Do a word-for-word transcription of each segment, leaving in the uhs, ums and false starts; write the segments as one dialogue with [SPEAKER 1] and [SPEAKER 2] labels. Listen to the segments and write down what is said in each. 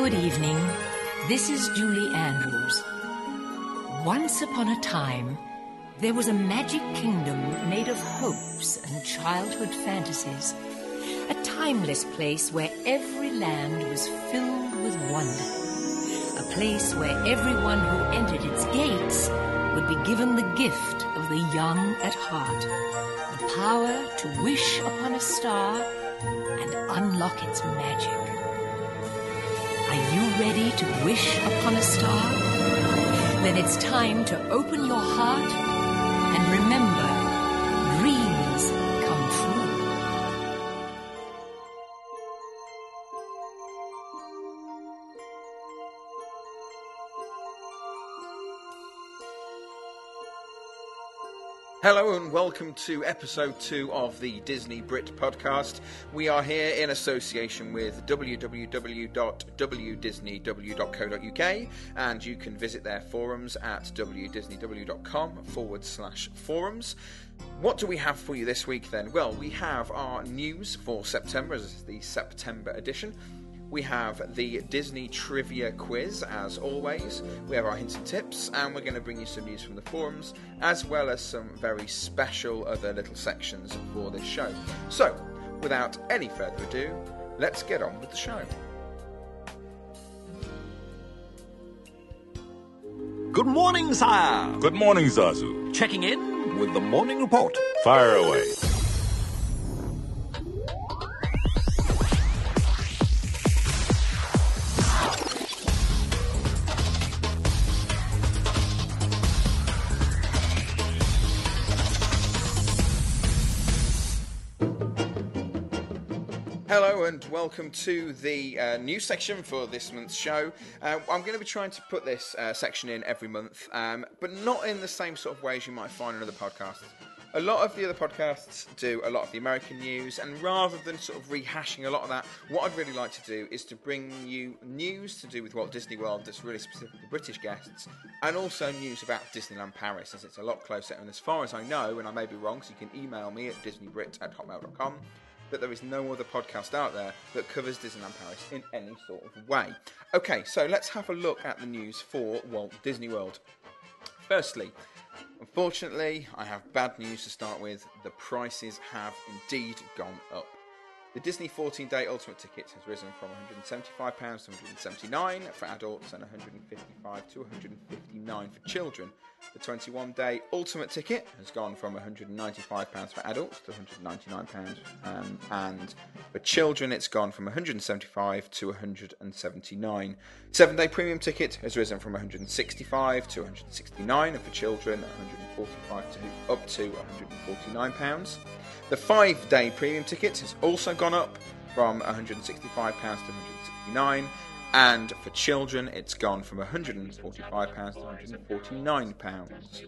[SPEAKER 1] Good evening. This is Julie Andrews. Once upon a time, there was a magic kingdom made of hopes and childhood fantasies. A timeless place where every land was filled with wonder. A place where everyone who entered its gates would be given the gift of the young at heart. The power to wish upon a star and unlock its magic. Are you ready to wish upon a star? Then it's time to open your heart and remember, dreams come true.
[SPEAKER 2] Hello and welcome to episode two of the Disney Brit podcast. We are here in association with w w w dot w disney w dot co dot u k and you can visit their forums at w disney w dot com forward slash forums. What do we have for you this week then? Well, we have our news for September, as the September edition. We have the Disney Trivia Quiz, as always. We have our hints and tips, and we're going to bring you some news from the forums, as well as some very special other little sections for this show. So, without any further ado, let's get on with the show.
[SPEAKER 3] Good morning, sire.
[SPEAKER 4] Good morning, Zazu.
[SPEAKER 3] Checking in with the morning report.
[SPEAKER 4] Fire away.
[SPEAKER 2] Hello and welcome to the uh, news section for this month's show. Uh, I'm going to be trying to put this uh, section in every month, um, but not in the same sort of ways you might find in other podcasts. A lot of the other podcasts do a lot of the American news, and rather than sort of rehashing a lot of that, what I'd really like to do is to bring you news to do with Walt Disney World that's really specific to British guests, and also news about Disneyland Paris, as it's a lot closer. And as far as I know, and I may be wrong, so you can email me at disneybrit at hotmail dot com, that there is no other podcast out there that covers Disneyland Paris in any sort of way. Okay, so let's have a look at the news for Walt Disney World. Firstly, unfortunately, I have bad news to start with. The prices have indeed gone up. The Disney fourteen-day Ultimate ticket has risen from one hundred seventy-five pounds to one hundred seventy-nine pounds for adults and one hundred fifty-five pounds to one hundred fifty-nine pounds for children. The twenty-one-day Ultimate ticket has gone from one hundred ninety-five pounds for adults to one hundred ninety-nine pounds, um, and for children it's gone from one hundred seventy-five pounds to one hundred seventy-nine pounds. Seven-day Premium ticket has risen from one hundred sixty-five pounds to one hundred sixty-nine pounds, and for children one hundred forty-five pounds to up to one hundred forty-nine pounds. The five-day Premium ticket has also gone up from one hundred sixty-five pounds to one hundred sixty-nine pounds, and for children it's gone from one hundred forty-five pounds to one hundred forty-nine pounds.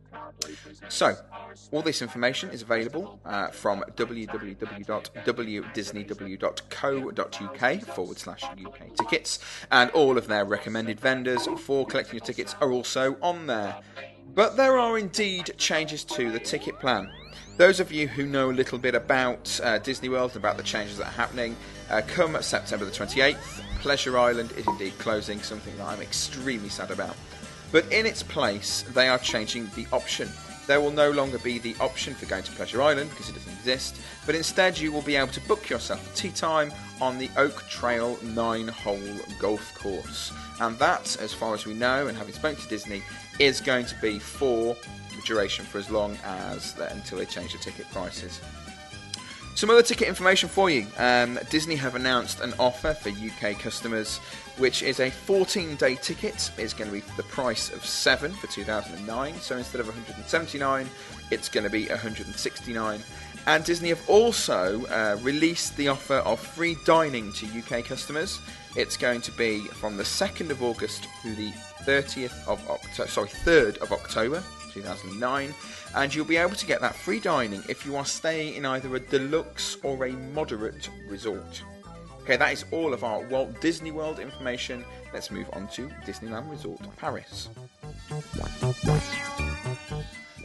[SPEAKER 2] So, all this information is available uh, from w w w dot w disney w dot co dot u k forward slash U K tickets, and all of their recommended vendors for collecting your tickets are also on there. But there are indeed changes to the ticket plan. Those of you who know a little bit about uh, Disney World and about the changes that are happening, uh, come September the twenty-eighth, Pleasure Island is indeed closing, something that I'm extremely sad about. But in its place, they are changing the option. There will no longer be the option for going to Pleasure Island, because it doesn't exist, but instead you will be able to book yourself a tea time on the Oak Trail nine-hole golf course. And that, as far as we know, and having spoken to Disney, is going to be for the duration for as long as, until they change the ticket prices. Some other ticket information for you. Um, Disney have announced an offer for U K customers, which is a fourteen-day ticket. It's going to be for the price of seven for two thousand nine. So instead of one hundred seventy-nine, it's going to be one hundred sixty-nine. And Disney have also uh, released the offer of free dining to U K customers. It's going to be from the second of August through the thirtieth of October. Sorry, third of October. two thousand nine, and you'll be able to get that free dining if you are staying in either a deluxe or a moderate resort. Okay, that is all of our Walt Disney World information. Let's move on to Disneyland Resort Paris.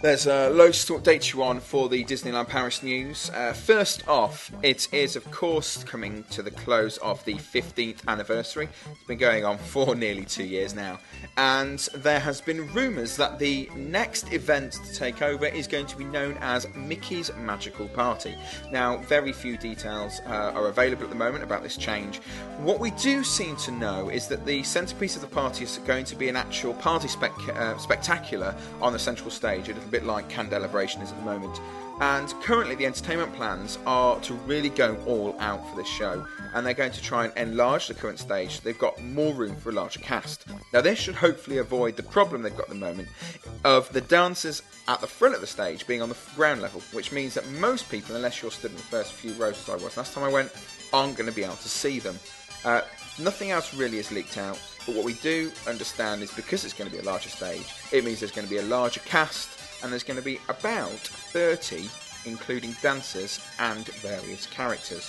[SPEAKER 2] There's uh, loads to update you on for the Disneyland Paris news. Uh, first off, it is of course coming to the close of the fifteenth anniversary. It's been going on for nearly two years now. And there has been rumours that the next event to take over is going to be known as Mickey's Magical Party. Now, very few details uh, are available at the moment about this change. What we do seem to know is that the centrepiece of the party is going to be an actual party spec- uh, spectacular on the central stage, a little bit like Candelabration is at the moment. And currently the entertainment plans are to really go all out for this show, and they're going to try and enlarge the current stage so they've got more room for a larger cast. Now this should hopefully avoid the problem they've got at the moment of the dancers at the front of the stage being on the ground level, which means that most people, unless you're stood in the first few rows as I was last time I went, aren't going to be able to see them. Uh, nothing else really is leaked out, but what we do understand is because it's going to be a larger stage, it means there's going to be a larger cast, and there's going to be about thirty, including dancers and various characters.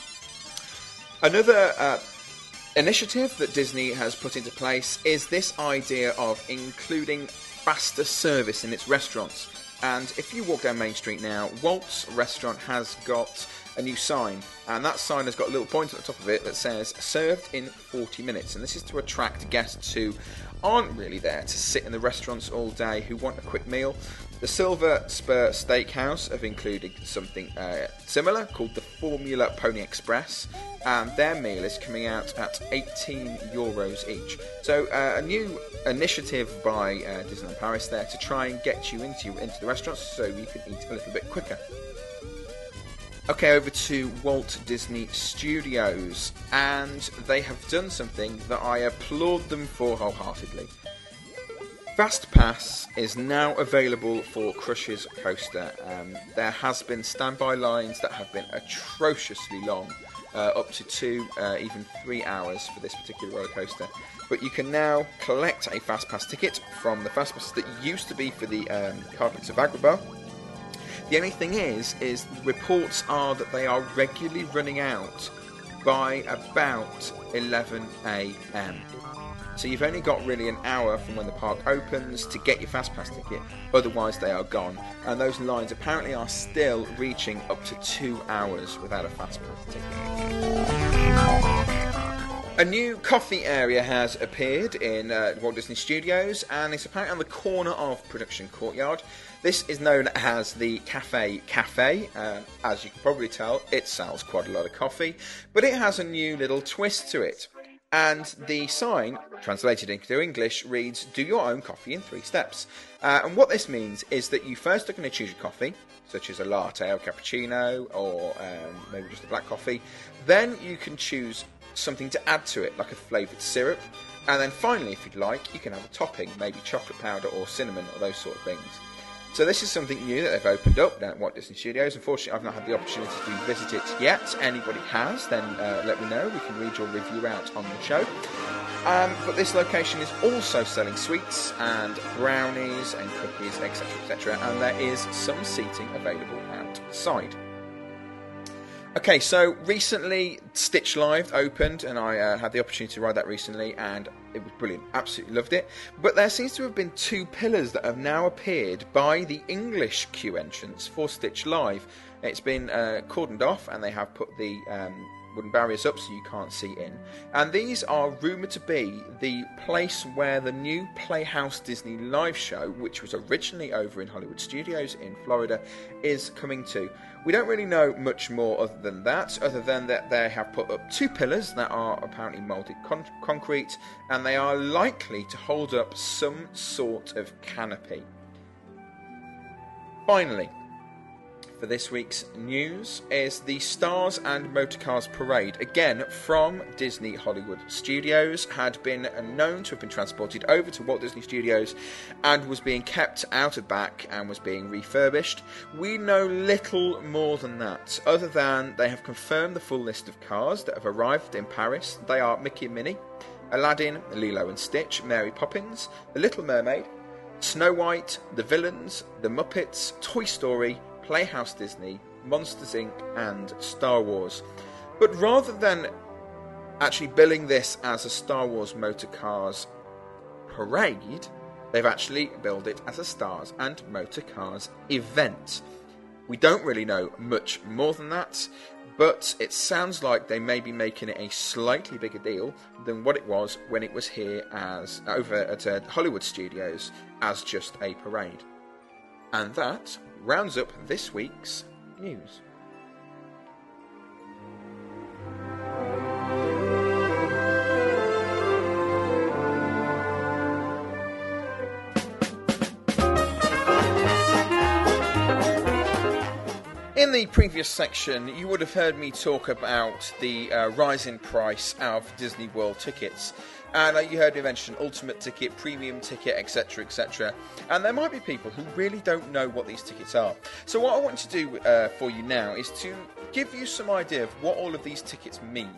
[SPEAKER 2] Another uh, initiative that Disney has put into place is this idea of including faster service in its restaurants. And if you walk down Main Street now, Walt's restaurant has got a new sign, and that sign has got a little point at the top of it that says served in forty minutes, and this is to attract guests who aren't really there to sit in the restaurants all day, who want a quick meal. The Silver Spur Steakhouse have included something uh, similar called the Formula Pony Express, and their meal is coming out at eighteen euros each. So uh, a new initiative by uh, Disneyland Paris there to try and get you into, into the restaurants so you can eat a little bit quicker. Okay, over to Walt Disney Studios, and they have done something that I applaud them for wholeheartedly. FastPass is now available for Crush's Coaster. Um, there has been standby lines that have been atrociously long, uh, up to two, uh, even three hours for this particular roller coaster. But you can now collect a FastPass ticket from the FastPass that used to be for the um, Carpets of Agrabah. The only thing is, is reports are that they are regularly running out by about eleven a m. So you've only got really an hour from when the park opens to get your FastPass ticket, otherwise they are gone. And those lines apparently are still reaching up to two hours without a FastPass ticket. A new coffee area has appeared in uh, Walt Disney Studios, and it's apparently on the corner of Production Courtyard. This is known as the Cafe Cafe. Uh, as you can probably tell, it sells quite a lot of coffee, but it has a new little twist to it. And the sign, translated into English, reads, "Do your own coffee in three steps." Uh, and what this means is that you first are going to choose your coffee, such as a latte or cappuccino, or um, maybe just a black coffee. Then you can choose something to add to it, like a flavoured syrup. And then finally, if you'd like, you can have a topping, maybe chocolate powder or cinnamon or those sort of things. So this is something new that they've opened up down at Walt Disney Studios. Unfortunately, I've not had the opportunity to visit it yet. Anybody has, then uh, let me know. We can read your review out on the show. Um, but this location is also selling sweets and brownies and cookies, et cetera, et cetera. And there is some seating available outside. Okay, so recently Stitch Live opened, and I uh, had the opportunity to ride that recently, and it was brilliant. Absolutely loved it. But there seems to have been two pillars that have now appeared by the English queue entrance for Stitch Live. It's been uh, cordoned off, and they have put the um, wooden barriers up so you can't see in. And these are rumoured to be the place where the new Playhouse Disney live show, which was originally over in Hollywood Studios in Florida, is coming to. We don't really know much more other than that, other than that they have put up two pillars that are apparently moulded con- concrete, and they are likely to hold up some sort of canopy. Finally, for this week's news is the Stars and Motorcars Parade, again from Disney Hollywood Studios, had been known to have been transported over to Walt Disney Studios and was being kept out of back and was being refurbished. We know little more than that, other than they have confirmed the full list of cars that have arrived in Paris. They are Mickey and Minnie, Aladdin, Lilo and Stitch, Mary Poppins, The Little Mermaid, Snow White, The Villains, The Muppets, Toy Story, Playhouse Disney, Monsters Incorporated, and Star Wars. But rather than actually billing this as a Star Wars Motor Cars Parade, They've actually billed it as a Stars and Motor Cars event. We don't really know much more than that, but it sounds like they may be making it a slightly bigger deal than what it was when it was here as over at uh, Hollywood Studios as just a parade. And that rounds up this week's news. In the previous section, you would have heard me talk about the uh, rise in price of Disney World tickets. And uh, you heard me mention Ultimate Ticket, Premium Ticket, et cetera, et cetera. And there might be people who really don't know what these tickets are. So what I want to do uh, for you now is to give you some idea of what all of these tickets mean.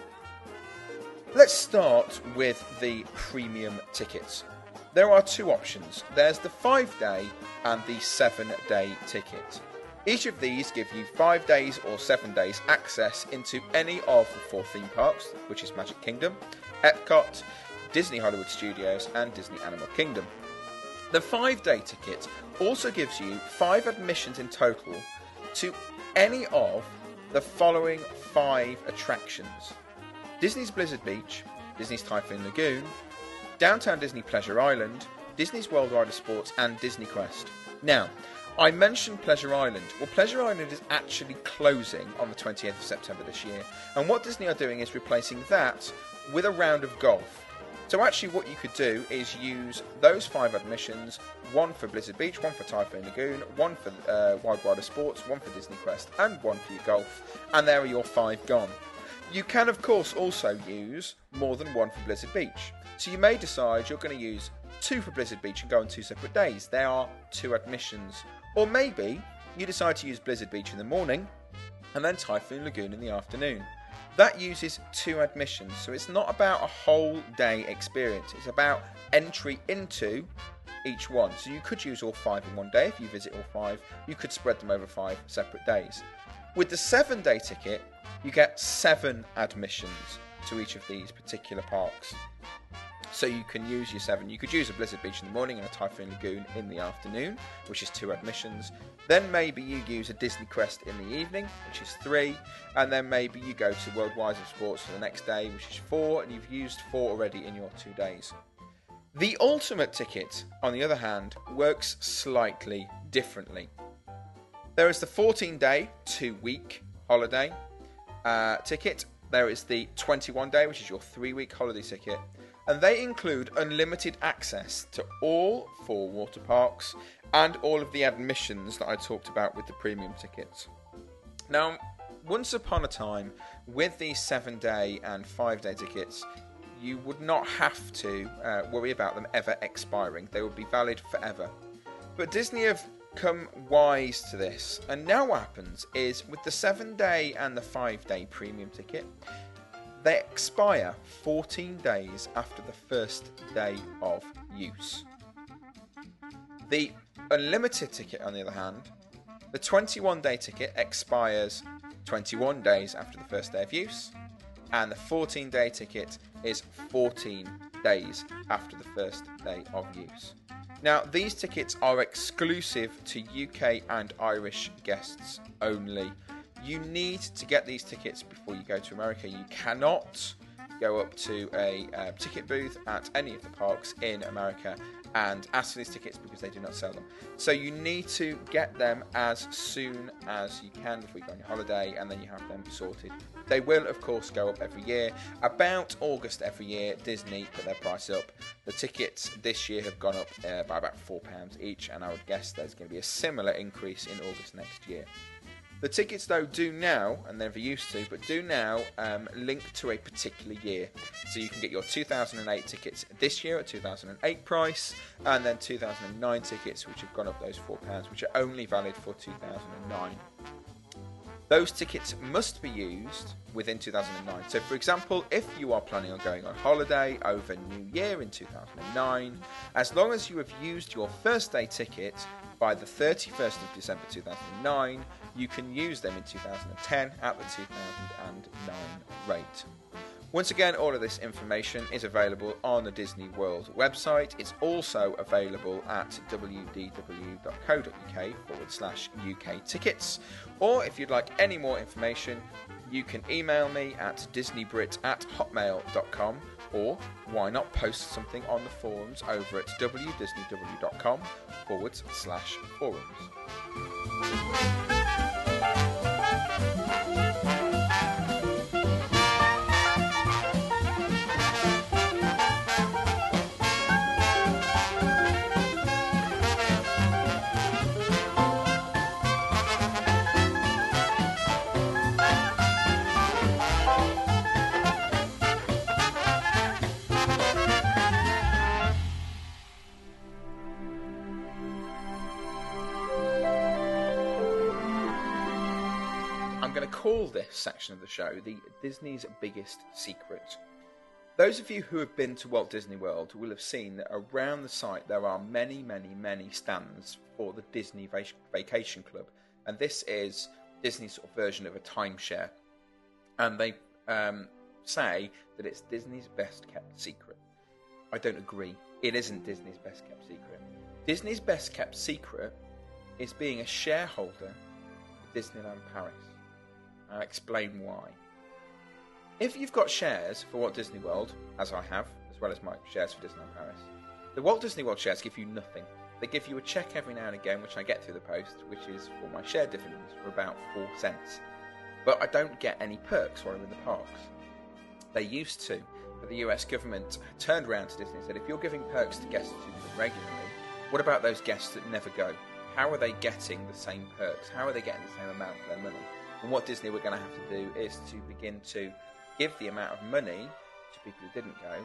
[SPEAKER 2] Let's start with the Premium Tickets. There are two options. There's the five-day and the seven-day ticket. Each of these give you five days or seven days access into any of the four theme parks, which is Magic Kingdom, Epcot, Disney Hollywood Studios and Disney Animal Kingdom. The five-day ticket also gives you five admissions in total to any of the following five attractions: Disney's Blizzard Beach, Disney's Typhoon Lagoon, Downtown Disney Pleasure Island, Disney's World Rider Sports and Disney Quest. Now, I mentioned Pleasure Island. Well, Pleasure Island is actually closing on the twentieth of September this year, and what Disney are doing is replacing that with a round of golf. So actually what you could do is use those five admissions, one for Blizzard Beach, one for Typhoon Lagoon, one for uh, Wild Rider Sports, one for Disney Quest, and one for your golf, and there are your five gone. You can, of course, also use more than one for Blizzard Beach. So you may decide you're going to use two for Blizzard Beach and go on two separate days. There are two admissions. Or maybe you decide to use Blizzard Beach in the morning and then Typhoon Lagoon in the afternoon. That uses two admissions, so it's not about a whole day experience. It's about entry into each one. So you could use all five in one day if you visit all five. You could spread them over five separate days. With the seven-day ticket, you get seven admissions to each of these particular parks. So you can use your seven. You could use a Blizzard Beach in the morning and a Typhoon Lagoon in the afternoon, which is two admissions. Then maybe you use a Disney Quest in the evening, which is three. And then maybe you go to World Rider Sports for the next day, which is four. And you've used four already in your two days. The Ultimate Ticket, on the other hand, works slightly differently. There is the fourteen-day, two-week holiday uh, ticket. There is the twenty-one day, which is your three-week holiday ticket. And they include unlimited access to all four water parks and all of the admissions that I talked about with the premium tickets. Now, once upon a time, with these seven-day and five-day tickets, you would not have to uh, worry about them ever expiring. They would be valid forever. But Disney have come wise to this. And now what happens is, with the seven-day and the five-day premium ticket, they expire fourteen days after the first day of use. The unlimited ticket, on the other hand, the twenty-one day ticket expires twenty-one days after the first day of use, and the fourteen day ticket is fourteen days after the first day of use. Now, these tickets are exclusive to U K and Irish guests only. You need to get these tickets before you go to America. You cannot go up to a uh, ticket booth at any of the parks in America and ask for these tickets because they do not sell them. So you need to get them as soon as you can before you go on your holiday, and then you have them sorted. They will, of course, go up every year. About August every year, Disney put their price up. The tickets this year have gone up uh, by about four pounds each, and I would guess there's going to be a similar increase in August next year. The tickets, though, do now, and never used to, but do now um, link to a particular year. So you can get your two thousand eight tickets this year at two thousand eight price, and then two thousand nine tickets, which have gone up those four pounds, which are only valid for two thousand nine. Those tickets must be used within two thousand nine. So, for example, if you are planning on going on holiday over New Year in two thousand nine, as long as you have used your first day ticket by the thirty-first of December two thousand nine, you can use them in two thousand ten at the two thousand nine rate. Once again, all of this information is available on the Disney World website. It's also available at wdw.co.uk forward slash UK tickets. Or if you'd like any more information, you can email me at disneybrit at hotmail.com, or why not post something on the forums over at wdisneyw.com forward slash forums. Call this section of the show the Disney's Biggest Secret. Those of you who have been to Walt Disney World will have seen that around the site there are many, many, many stands for the Disney Vac- Vacation Club, and this is Disney's sort of version of a timeshare. And they um, say that it's Disney's best kept secret. I don't agree. It isn't Disney's best kept secret. Disney's best kept secret is being a shareholder of Disneyland Paris. I'll explain why. If you've got shares for Walt Disney World, as I have, as well as my shares for Disneyland Paris, the Walt Disney World shares give you nothing. They give you a cheque every now and again, which I get through the post, which is for my share dividends for about four cents. But I don't get any perks while I'm in the parks. They used to, but the U S government turned around to Disney and said, if you're giving perks to guests who come regularly, what about those guests that never go? How are they getting the same perks? How are they getting the same amount for their money? And what Disney were going to have to do is to begin to give the amount of money to people who didn't go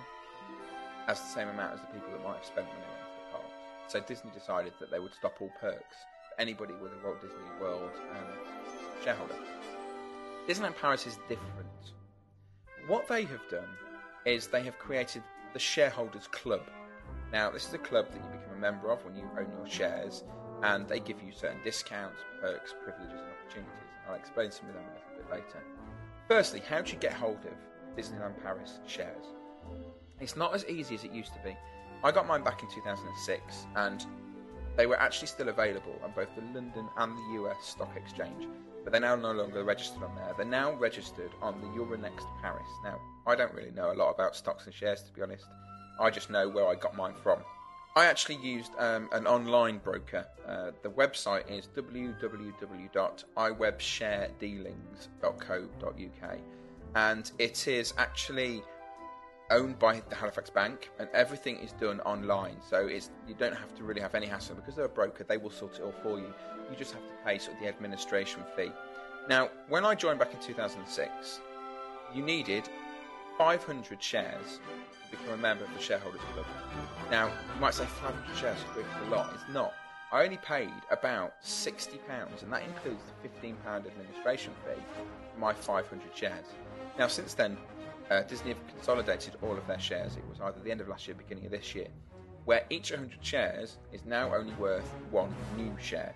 [SPEAKER 2] as the same amount as the people that might have spent when they went to the parks. So Disney decided that they would stop all perks for anybody with a Walt Disney World um, shareholder. Disneyland Paris is different. What they have done is they have created the Shareholders Club. Now, this is a club that you become a member of when you own your shares, and they give you certain discounts, perks, privileges and opportunities. I'll explain some of them a little bit later. Firstly, how do you get hold of Disneyland Paris shares? It's not as easy as it used to be. I got mine back in two thousand six, and they were actually still available on both the London and the U S Stock Exchange, but they're now no longer registered on there. They're now registered on the Euronext Paris. Now, I don't really know a lot about stocks and shares, to be honest. I just know where I got mine from. I actually used um, an online broker. Uh, the website is w w w dot i web share dealings dot co dot u k, and it is actually owned by the Halifax Bank, and everything is done online, so it's you don't have to really have any hassle. Because they're a broker, they will sort it all for you. You just have to pay sort of the administration fee. Now, when I joined back in two thousand six, you needed five hundred shares to become a member of the Shareholders Club. Now, you might say five hundred shares is a lot. It's not. I only paid about sixty pounds, and that includes the fifteen pounds administration fee for my five hundred shares. Now, since then, uh, Disney have consolidated all of their shares. It was either the end of last year, beginning of this year, where each one hundred shares is now only worth one new share.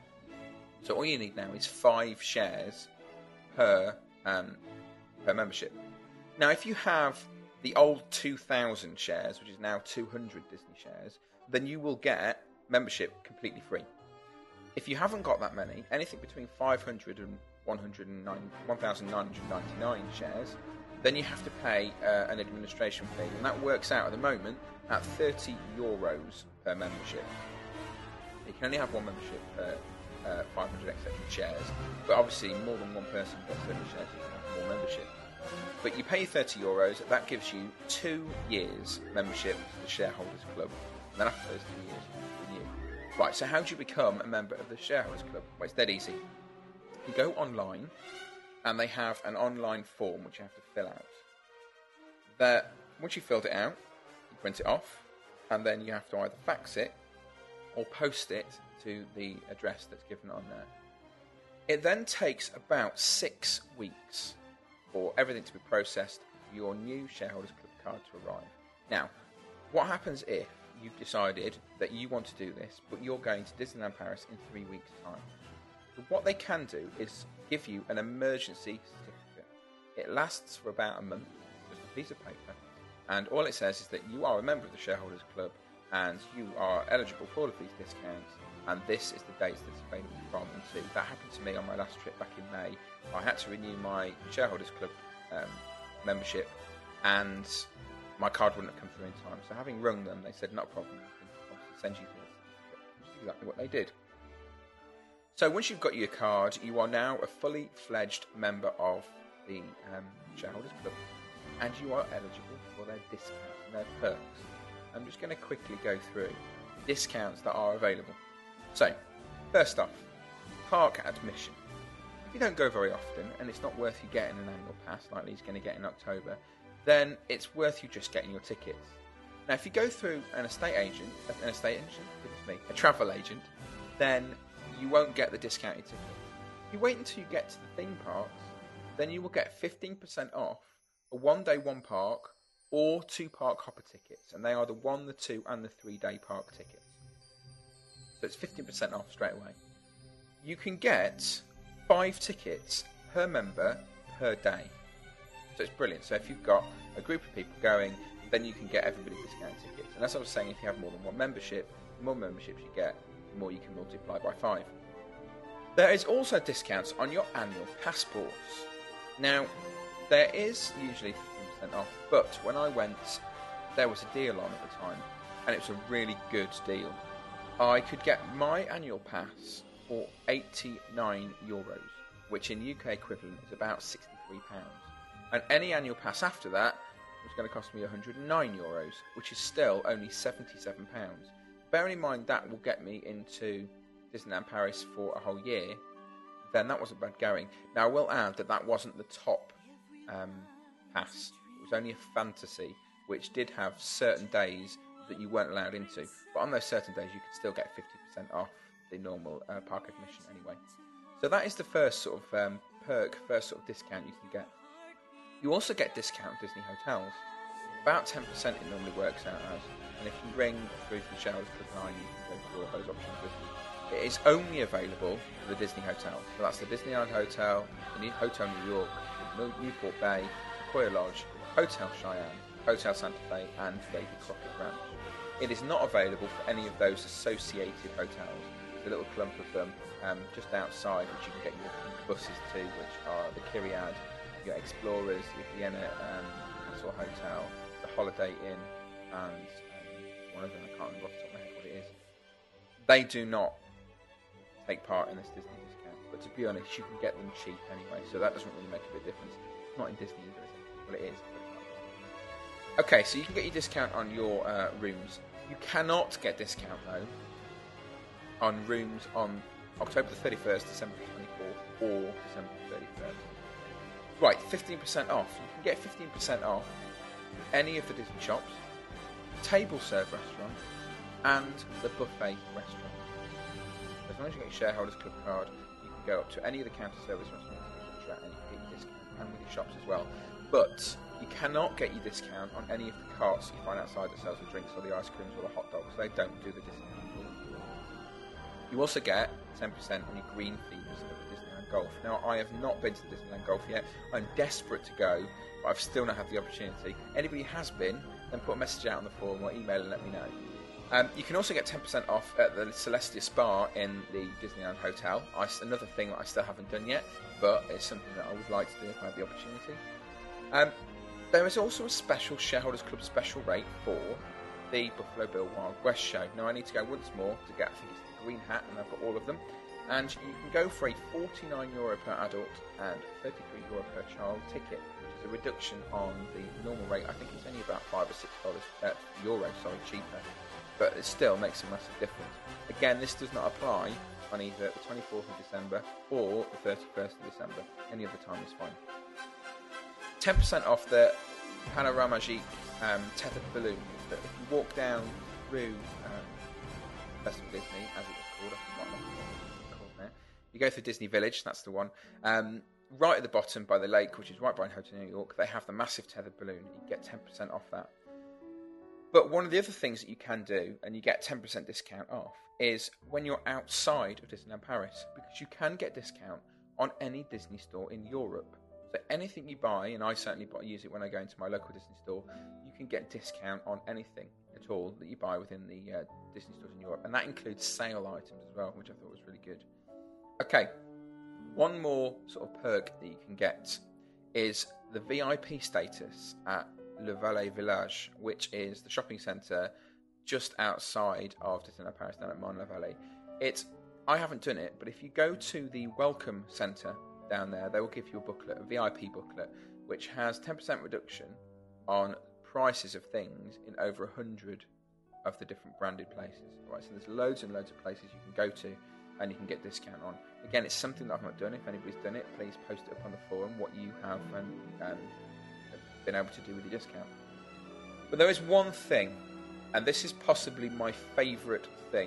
[SPEAKER 2] So all you need now is five shares per um, per membership. Now, if you have the old two thousand shares, which is now two hundred Disney shares, then you will get membership completely free. If you haven't got that many, anything between five hundred and one thousand nine hundred ninety-nine shares, then you have to pay uh, an administration fee, and that works out at the moment at thirty euros per membership. You can only have one membership per uh, five hundred accepted shares, but obviously more than one person gets thirty shares, you can have more membership. But you pay thirty euros, that gives you two years membership to the Shareholders Club, and then after those two years you renew. Right, so how do you become a member of the Shareholders Club? Well, it's dead easy. You go online, and they have an online form which you have to fill out. There, once you've filled it out, you print it off, and then you have to either fax it or post it to the address that's given on there. It then takes about six weeks for everything to be processed for your new Shareholders Club card to arrive. Now, what happens if you've decided that you want to do this, but you're going to Disneyland Paris in three weeks' time? So what they can do is give you an emergency certificate. It lasts for about a month, just piece of paper, and all it says is that you are a member of the Shareholders Club and you are eligible for all of these discounts, and this is the dates that it's available from and to. That happened to me on my last trip back in May. I had to renew my Shareholders Club um, membership, and my card wouldn't have come through in time. So having rung them, they said, not a problem, we can obviously send you this. Which is exactly what they did. So once you've got your card, you are now a fully fledged member of the um, Shareholders Club, and you are eligible for their discounts and their perks. I'm just going to quickly go through discounts that are available. So, first off, park admission. If you don't go very often, and it's not worth you getting an annual pass like Lee's going to get in October, then it's worth you just getting your tickets. Now, if you go through an estate agent, an estate agent, goodness me, a travel agent, then you won't get the discounted ticket. If you wait until you get to the theme parks, then you will get fifteen percent off a one-day one park or two park hopper tickets, and they are the one, the two, and the three-day park tickets. So it's fifteen percent off straight away. You can get five tickets per member per day. So it's brilliant. So if you've got a group of people going, then you can get everybody discounted tickets. And as I was saying, if you have more than one membership, the more memberships you get, the more you can multiply by five. There is also discounts on your annual passports. Now, there is usually fifteen percent off, but when I went, there was a deal on at the time, and it was a really good deal. I could get my annual pass for eighty-nine euros, which in U K equivalent is about sixty-three pounds. And any annual pass after that was going to cost me one hundred nine euros, which is still only seventy-seven pounds. Bearing in mind that will get me into Disneyland Paris for a whole year, then that wasn't bad going. Now, I will add that that wasn't the top um, pass. It was only a fantasy, which did have certain days that you weren't allowed into. But on those certain days, you could still get fifty percent off the normal uh, park admission anyway. So that is the first sort of um, perk, first sort of discount you can get. You also get discount Disney hotels. About ten percent it normally works out as. And if you ring through to the Shareholders Club line, you can go through all those options with you. It is only available for the Disney Hotel. So that's the Disneyland Hotel, the New Hotel New York, the Newport Bay, Sequoia Lodge, Hotel Cheyenne, Hotel Santa Fe, and Davy Crockett Ranch. It is not available for any of those associated hotels. There's a little clump of them um, just outside, which you can get your pink buses to, which are the Kyriad, your Explorers, your Vienna um, Castle Hotel, the Holiday Inn, and um, one of them, I can't remember off the top of my head what it is. They do not take part in this Disney discount, but to be honest, you can get them cheap anyway, so that doesn't really make a big difference. It's not in Disney either, is it? Well, it is, but it's not Disney. Okay, so you can get your discount on your uh, rooms. You cannot get discount, though, on rooms on October the thirty-first, December the twenty-fourth, or December the thirty-first. Right, fifteen percent off. You can get fifteen percent off any of the Disney shops, table serve restaurant, and the buffet restaurant. As long as you get your Shareholders Club card, you can go up to any of the counter service restaurants and you can get your discount, and with your shops as well. But you cannot get your discount on any of the carts you find outside that sells the drinks or the ice creams or the hot dogs. They don't do the discount. You also get ten percent on your green fees at the Disneyland Golf. Now, I have not been to the Disneyland Golf yet. I'm desperate to go, but I've still not had the opportunity. Anybody who has been, then put a message out on the forum or email and let me know. Um, you can also get ten percent off at the Celestia Spa in the Disneyland Hotel. I, another thing that I still haven't done yet, but it's something that I would like to do if I have the opportunity. Um, there is also a special Shareholders Club special rate for the Buffalo Bill Wild West show. Now, I need to go once more to get, I think it's the green hat, and I've got all of them. And you can go for a forty-nine euro per adult and thirty-three euro per child ticket, which is a reduction on the normal rate. I think it's only about five or six dollars uh, euro, sorry, cheaper. But it still makes a massive difference. Again, this does not apply on either the twenty-fourth of December or the thirty-first of December. Any other time is fine. ten percent off the Panoramagique um, tethered balloon. If you walk down through um, Festival Disney, as it was called, I forgot what it's called now. You go through Disney Village, that's the one. Um, right at the bottom by the lake, which is right by Hotel New York, they have the massive tethered balloon. You get ten percent off that. But one of the other things that you can do, and you get ten percent discount off, is when you're outside of Disneyland Paris, because you can get discount on any Disney store in Europe. So anything you buy, and I certainly buy, use it when I go into my local Disney store, you can get discount on anything at all that you buy within the uh, Disney stores in Europe. And that includes sale items as well, which I thought was really good. Okay, one more sort of perk that you can get is the V I P status at Le Valais Village, which is the shopping centre just outside of Disneyland Paris, down at Marne-la-Vallée. It's, I haven't done it, but if you go to the Welcome Centre down there, they will give you a booklet, a V I P booklet, which has ten percent reduction on prices of things in over one hundred of the different branded places. Right, so there's loads and loads of places you can go to and you can get discount on. Again, it's something that I've not done. If anybody's done it, please post it up on the forum what you have and, and been able to do with your discount. But there is one thing, and this is possibly my favourite thing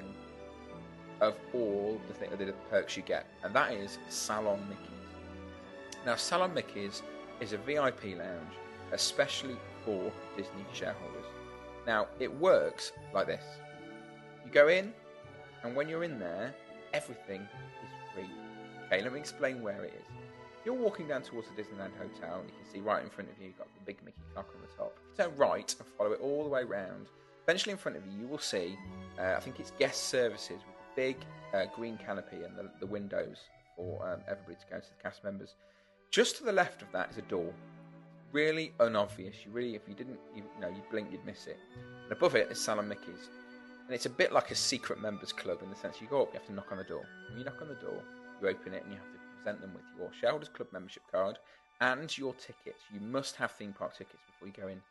[SPEAKER 2] of all the, th- the perks you get, and that is Salon Mickey's. Now, Salon Mickey's is a V I P lounge, especially for Disney shareholders. Now, it works like this. You go in, and when you're in there, everything is free. Okay, let me explain where it is. You're walking down towards the Disneyland Hotel, and you can see right in front of you, you've got the big Mickey clock on the top. If you turn right and follow it all the way around, eventually in front of you, you will see, uh, I think it's guest services with the big uh, green canopy and the, the windows for um, everybody to go to, the cast members. Just to the left of that is a door. Really unobvious. You really, if you didn't, you, you know, you'd blink, you'd miss it. And above it is Salon Mickey's. And it's a bit like a secret members club in the sense you go up, you have to knock on the door. When you knock on the door, you open it and you have to present them with your Shareholders Club membership card and your tickets. You must have theme park tickets before you go in.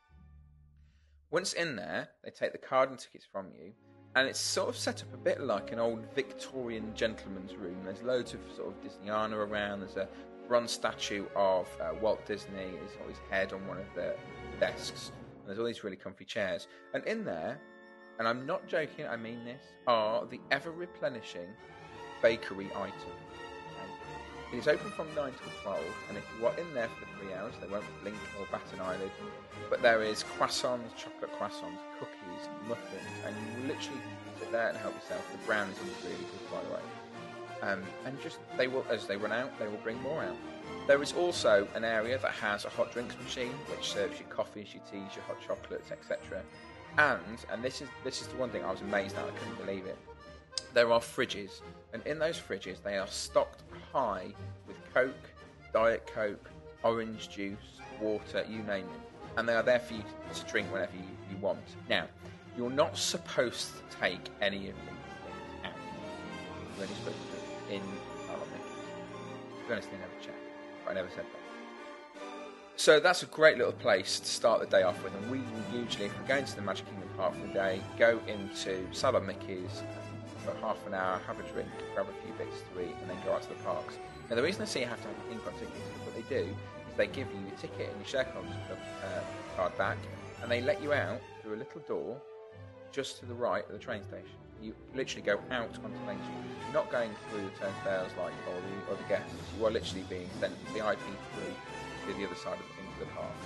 [SPEAKER 2] Once in there, they take the card and tickets from you, and it's sort of set up a bit like an old Victorian gentleman's room. There's loads of sort of Disneyana around. There's a bronze statue of uh, Walt Disney. He's got his head on one of the desks. And there's all these really comfy chairs. And in there, and I'm not joking, I mean this, are the ever-replenishing bakery items. It is open from nine till twelve, and if you are in there for the three hours, they won't blink or bat an eyelid. But there is croissants, chocolate croissants, cookies, muffins, and you literally sit there and help yourself. The brownies are really good, by the way. Um, and just, they will, as they run out, they will bring more out. There is also an area that has a hot drinks machine, which serves your coffees, your teas, your hot chocolates, et cetera. And, and this is this is the one thing I was amazed at, I couldn't believe it. There are fridges, and in those fridges they are stocked high with Coke, Diet Coke, orange juice, water, you name it. And they are there for you to drink whenever you, you want. Now, you're not supposed to take any of these things out. You're only supposed to do it in Salon Mickey's. To be honest, they never check, but I never said that. So that's a great little place to start the day off with, and we will usually, if we're going to the Magic Kingdom Park for the day, go into Salon Mickey's for half an hour, have a drink, grab a few bits to eat, and then go out to the parks. Now, the reason I say you have to have a theme park ticket is what they do is they give you your ticket and your Shareholders Club uh, card back, and they let you out through a little door just to the right of the train station. You literally go out onto Main Street. You're not going through the turnstiles like all the other guests. You are literally being sent V I P through to the other side of into the park.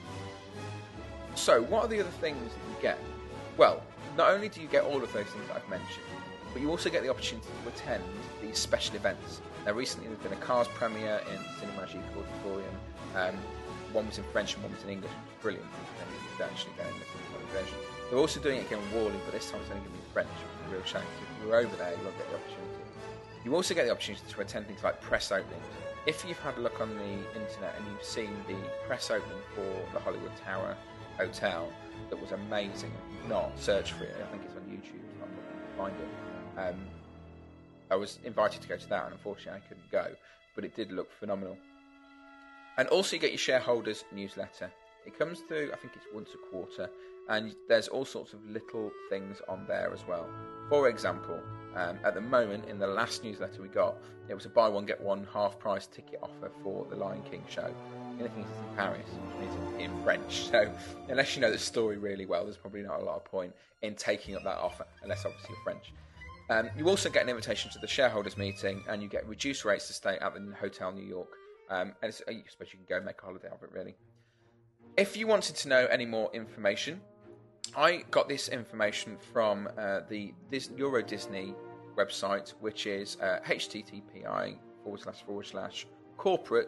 [SPEAKER 2] So, what are the other things that you get? Well, not only do you get all of those things that I've mentioned, but you also get the opportunity to attend these special events. Now, recently there's been a Cars premiere in Cinemagique Auditorium. Um, one was in French and one was in English, which was brilliant. And you could actually go and listen to the version. They're also doing it again in Wall-E, but this time it's only going to be in French, which is a real shame. So if you were over there, you won't get the opportunity. You also get the opportunity to attend things like press openings. If you've had a look on the internet and you've seen the press opening for the Hollywood Tower Hotel, that was amazing. If not, search for it. I think it's on YouTube. I'm looking to find it. Um, I was invited to go to that, and unfortunately I couldn't go, but it did look phenomenal. And also you get your shareholders newsletter. It comes through, I think it's once a quarter, and there's all sorts of little things on there as well. For example, um, at the moment, in the last newsletter we got, it was a buy one get one half price ticket offer for the Lion King show. The only thing is it's in Paris, which means it's in French, so unless you know the story really well, there's probably not a lot of point in taking up that offer, unless obviously you're French. Um, you also get an invitation to the shareholders meeting, and you get reduced rates to stay at the Hotel New York. Um, and it's, I suppose you can go and make a holiday of it, really. If you wanted to know any more information, I got this information from uh, the Dis- Euro Disney website, which is uh, httpi forward slash forward slash corporate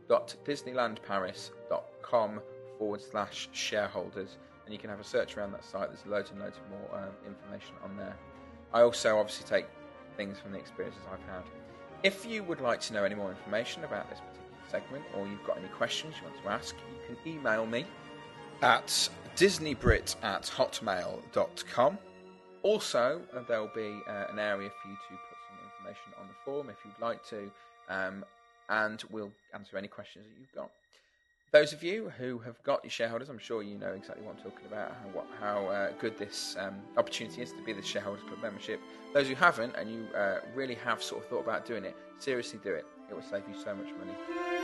[SPEAKER 2] disneylandparis.com forward slash shareholders, and you can have a search around that site. There's loads and loads more um, information on there. I also obviously take things from the experiences I've had. If you would like to know any more information about this particular segment, or you've got any questions you want to ask, you can email me at disneybrit at hotmail dot com. Also, uh, there'll be uh, an area for you to put some information on the forum if you'd like to, um, and we'll answer any questions that you've got. Those of you who have got your shareholders, I'm sure you know exactly what I'm talking about, how, what, how uh, good this um, opportunity is to be the Shareholders Club membership. Those who haven't, and you uh, really have sort of thought about doing it, seriously do it. It will save you so much money.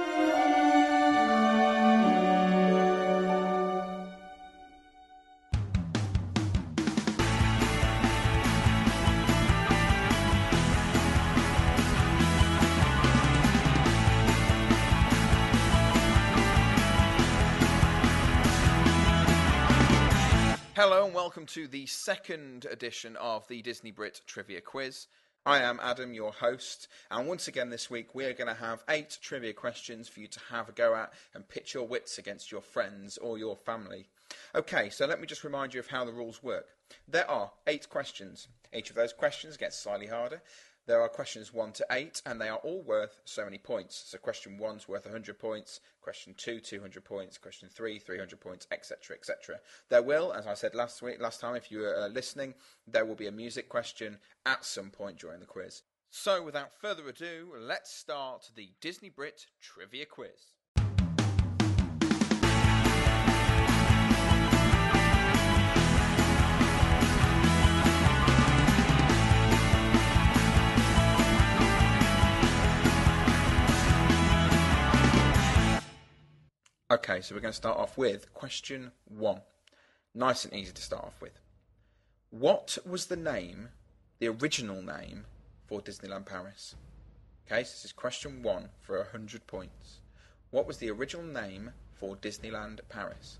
[SPEAKER 2] Hello and welcome to the second edition of the Disney Brit Trivia Quiz. I am Adam, your host, and once again this week we are going to have eight trivia questions for you to have a go at and pitch your wits against your friends or your family. Okay, so let me just remind you of how the rules work. There are eight questions. Each of those questions gets slightly harder. There are questions one to eight, and they are all worth so many points. So question one's worth one hundred points, question two, two hundred points, question three, three hundred points, et cetera, et cetera. There will, as I said last week, last time, if you were uh, listening, there will be a music question at some point during the quiz. So, without further ado, let's start the Disney Brit Trivia Quiz. Okay, so we're going to start off with question one. Nice and easy to start off with. What was the name, the original name, for Disneyland Paris? Okay, so this is question one for one hundred points. What was the original name for Disneyland Paris?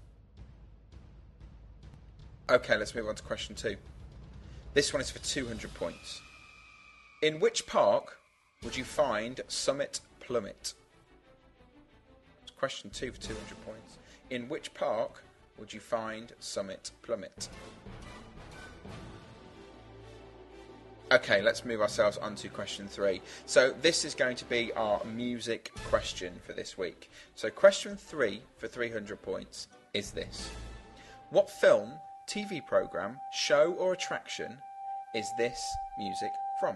[SPEAKER 2] Okay, let's move on to question two. This one is for two hundred points. In which park would you find Summit Plummet? Question two for two hundred points. In which park would you find Summit Plummet? Okay, let's move ourselves on to question three. So this is going to be our music question for this week. So question three for three hundred points is this. What film, T V programme, show or attraction is this music from?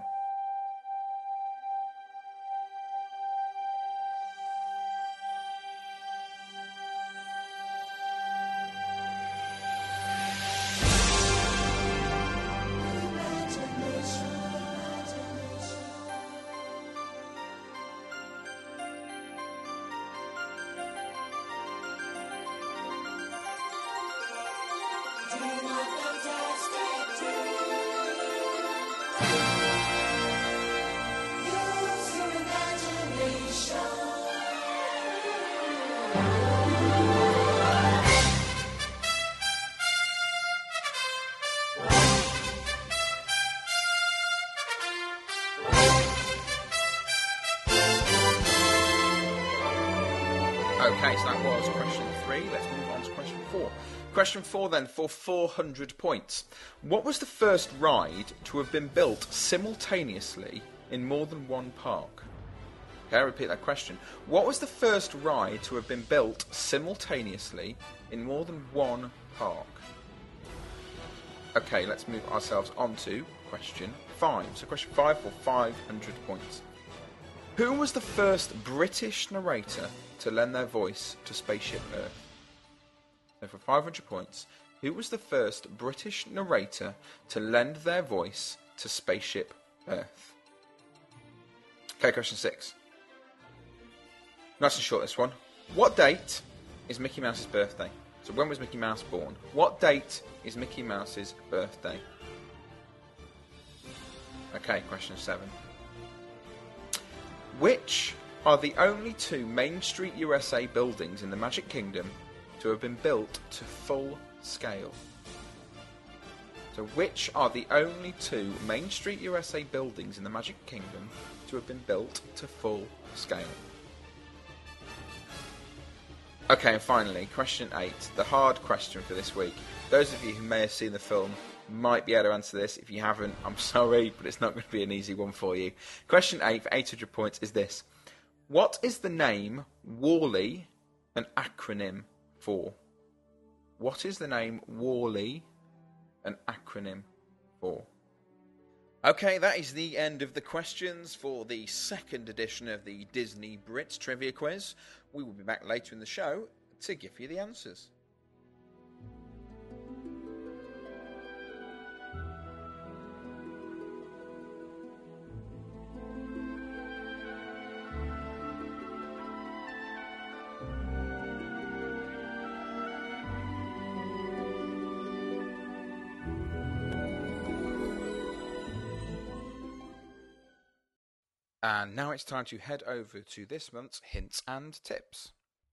[SPEAKER 2] Okay, so that was question three. Let's move on to question four. Question four then, for four hundred points. What was the first ride to have been built simultaneously in more than one park? Okay, I'll repeat that question. What was the first ride to have been built simultaneously in more than one park? Okay, let's move ourselves on to question five. So question five for five hundred points. Who was the first British narrator to lend their voice to Spaceship Earth? So for five hundred points, who was the first British narrator to lend their voice to Spaceship Earth? Okay, question six. Nice and short, this one. What date is Mickey Mouse's birthday? So when was Mickey Mouse born? What date is Mickey Mouse's birthday? Okay, question seven. Which are the only two Main Street U S A buildings in the Magic Kingdom to have been built to full scale? So which are the only two Main Street U S A buildings in the Magic Kingdom to have been built to full scale? Okay, and finally, question eight, the hard question for this week. Those of you who may have seen the film might be able to answer this. If you haven't, I'm sorry, but it's not going to be an easy one for you. Question eight for eight hundred points is this. What is the name WALL-E an acronym for? What is the name WALL-E an acronym for? Okay, that is the end of the questions for the second edition of the Disney Brits Trivia Quiz. We will be back later in the show to give you the answers. And now it's time to head over to this month's Hints and Tips.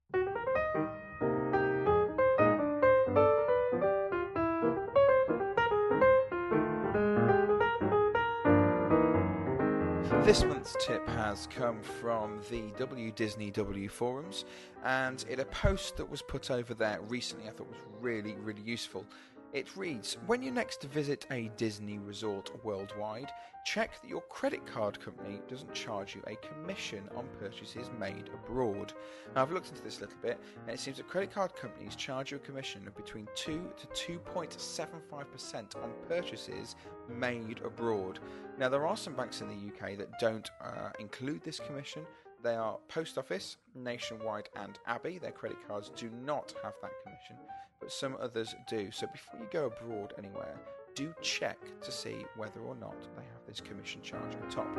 [SPEAKER 2] This month's tip has come from the W Disney W forums, and in a post that was put over there recently I thought was really, really useful. It reads, when you next visit a Disney resort worldwide, check that your credit card company doesn't charge you a commission on purchases made abroad. Now, I've looked into this a little bit, and it seems that credit card companies charge you a commission of between two to two point seven five percent on purchases made abroad. Now, there are some banks in the U K that don't uh, include this commission. They are Post Office, Nationwide and Abbey. Their credit cards do not have that commission, but some others do. So before you go abroad anywhere, do check to see whether or not they have this commission charge on top.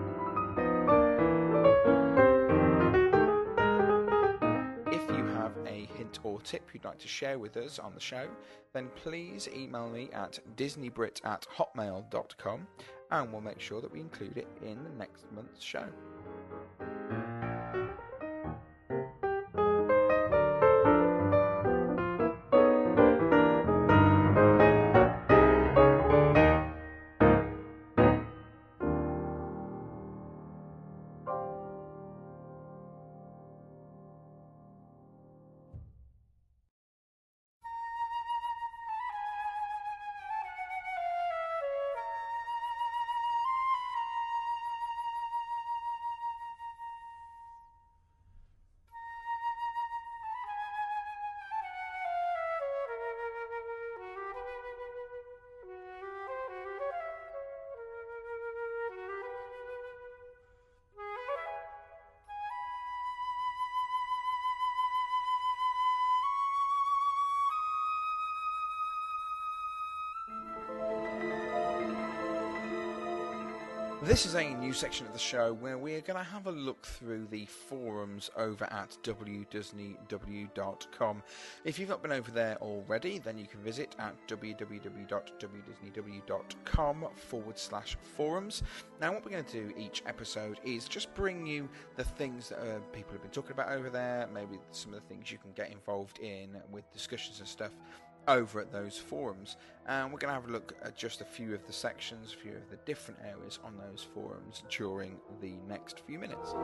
[SPEAKER 2] If you have a hint or tip you'd like to share with us on the show, then please email me at disneybrit at hotmail dot com and we'll make sure that we include it in the next month's show. This is a new section of the show where we're going to have a look through the forums over at w disney w dot com. If you've not been over there already, then you can visit at w w w dot w disney w dot com forward slash forums. Now, what we're going to do each episode is just bring you the things that uh, people have been talking about over there, maybe some of the things you can get involved in with discussions and stuff over at those forums, and we're going to have a look at just a few of the sections, a few of the different areas on those forums during the next few minutes.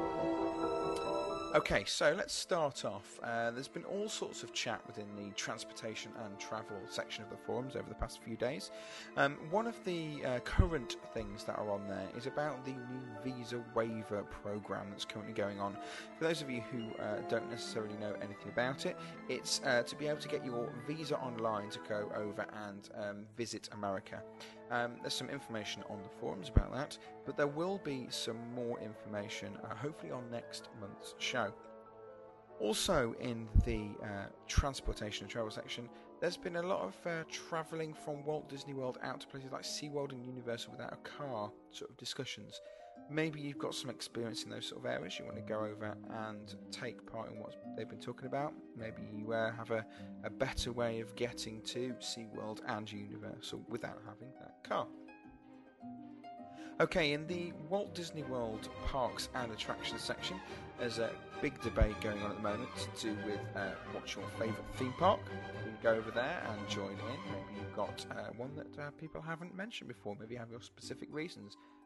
[SPEAKER 2] Okay, so let's start off. Uh, there's been all sorts of chat within the transportation and travel section of the forums over the past few days. Um, one of the uh, current things that are on there is about the new visa waiver program that's currently going on. For those of you who uh, don't necessarily know anything about it, it's uh, to be able to get your visa online to go over and um, visit America. Um, there's some information on the forums about that, but there will be some more information uh, hopefully on next month's show. Also in the uh, transportation and travel section, there's been a lot of uh, travelling from Walt Disney World out to places like SeaWorld and Universal without a car sort of discussions. Maybe you've got some experience in those sort of areas, you want to go over and take part in what they've been talking about. Maybe you uh, have a, a better way of getting to SeaWorld and Universal without having that car. Okay, in the Walt Disney World Parks and Attractions section, there's a big debate going on at the moment to do with uh, what's your favourite theme park. You can go over there and join in. Maybe you've got uh, one that uh, people haven't mentioned before. Maybe you have your specific reasons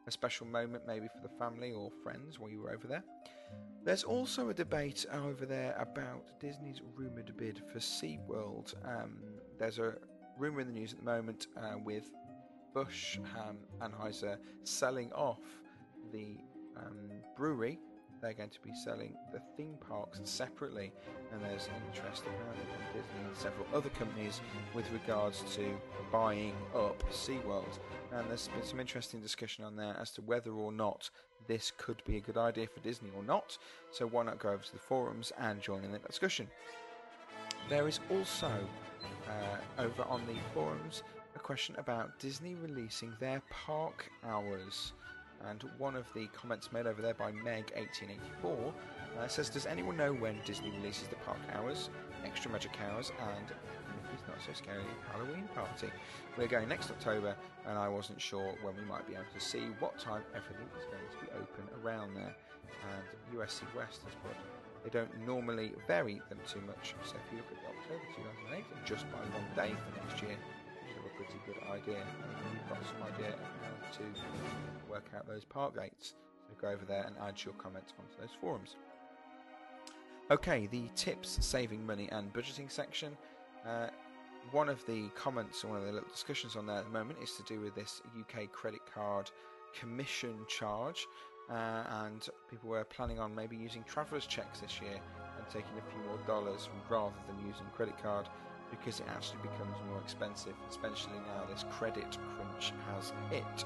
[SPEAKER 2] a special moment maybe for the family or friends while you were over there. There's also a debate over there about Disney's rumoured bid for SeaWorld. Um, there's a rumour in the news at the moment uh, with Busch um, Anheuser selling off the um, brewery. They're going to be selling the theme parks separately, and there's interest apparently from Disney and several other companies with regards to buying up SeaWorld. And there's been some interesting discussion on there as to whether or not this could be a good idea for Disney or not. So why not go over to the forums and join in the discussion? There is also uh, over on the forums a question about Disney releasing their park hours. And one of the comments made over there by Meg eighteen eighty-four uh, says, does anyone know when Disney releases the park hours, Extra Magic Hours, and Mickey's Not So Scary Halloween Party? We're going next October, and I wasn't sure when we might be able to see what time everything is going to be open around there. And U S C West has put, they don't normally vary them too much, so if you look at October two thousand eight, and just by one day for next year, you have a pretty good idea. And you've got some idea of how to work out those park dates. So go over there and add your comments onto those forums. Okay, the tips, saving money and budgeting section. Uh, one of the comments, one of the little discussions on there at the moment is to do with this U K credit card commission charge. Uh, and people were planning on maybe using traveller's checks this year and taking a few more dollars rather than using credit card, because it actually becomes more expensive, especially now this credit crunch has hit.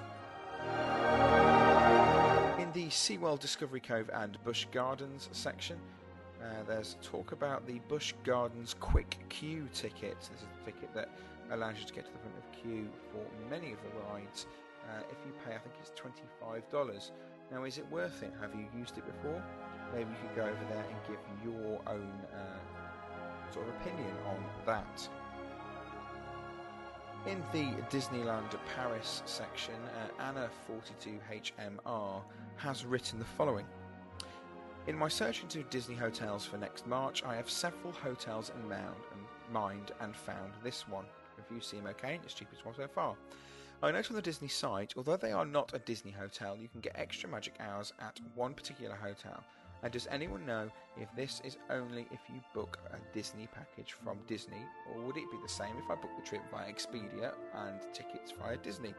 [SPEAKER 2] In the SeaWorld Discovery Cove and Busch Gardens section, uh, there's talk about the Busch Gardens Quick Queue ticket. This is a ticket that allows you to get to the front of queue for many of the rides. Uh, if you pay, I think it's twenty-five dollars. Now, is it worth it? Have you used it before? Maybe you could go over there and give your own uh, sort of opinion on that. In the Disneyland Paris section, uh, Anna forty-two H M R has written the following. In my search into Disney hotels for next March, I have several hotels in mind and found this one. Reviews seem okay, it's cheapest one so far. I note on the Disney site, although they are not a Disney hotel, you can get extra magic hours at one particular hotel. And does anyone know if this is only if you book a Disney package from Disney, or would it be the same if I booked the trip via Expedia and tickets via Disney?